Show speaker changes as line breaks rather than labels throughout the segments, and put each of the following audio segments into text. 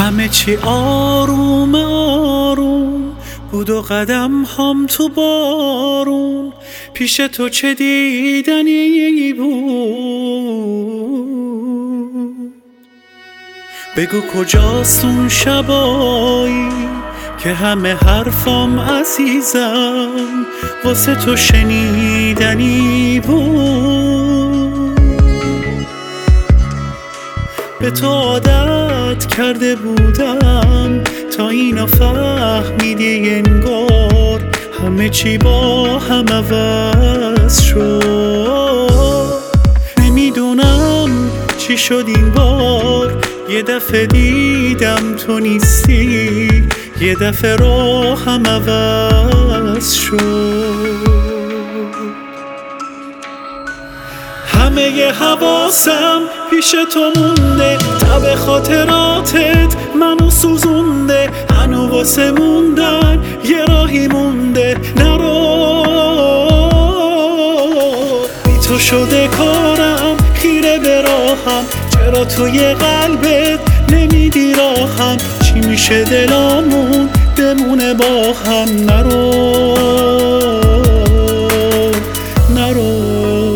همه چی آروم آروم بود و قدم هم تو بارون. پیش تو چه دیدنی بود؟ بگو کجاست اون شبایی که همه حرفام عزیزم واسه تو شنیدنی بود. به تو عادت کرده بودم تا اینا فهمیدی انگار همه چی با هم عوض شد. نمیدونم چی شد این بار، یه دفعه دیدم تو نیستی، یه دفعه راهم عوض شد. همه ی حواسم پیش تو مونده، تب خاطراتت منو سوزونده. هنو واسه موندن یه راهی مونده، نرو. بی تو شده کارم خیره به راهم، چرا توی قلبت نمیدی راهم؟ چی میشه دلامون بمونه با هم؟ نرو نرو.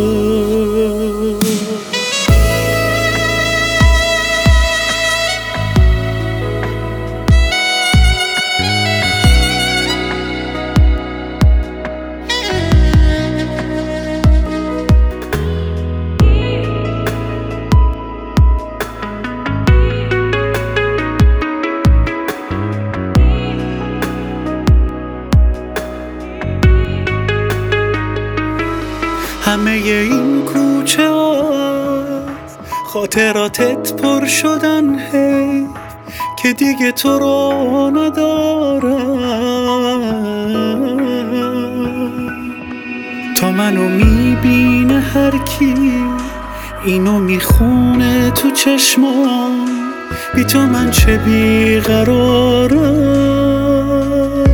همه این کوچه از خاطراتت پر شدن، هی که دیگه تو رو ندارم. تا منو میبینه هر کی اینو میخونه تو چشمام، بی تو من چه بیقرارم.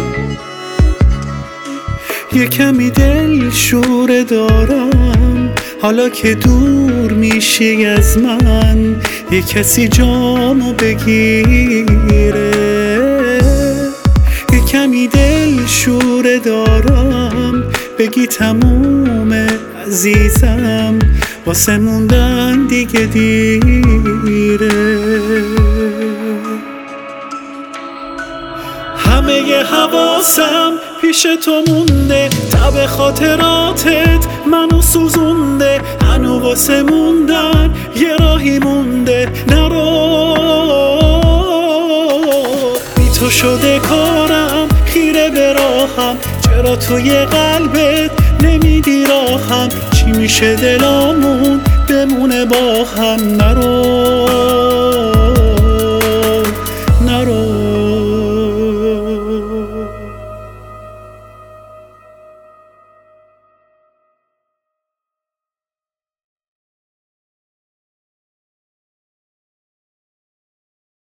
یه کمی دل شوره دارم حالا که دور میشی از من، یه کسی جامو بگیره. یه کمی دل شوره دارم بگی تمومه عزیزم، واسه موندن دیگه دیره. همه ی حواسم پیش تو مونده، تب خاطراتت منو سوزونده. هنو واسه موندن یه راهی مونده، نرو. بی تو شده کارم خیره به راهم، چرا توی قلبت نمیدی راهم؟ چی میشه دلامون بمونه با هم؟ نرو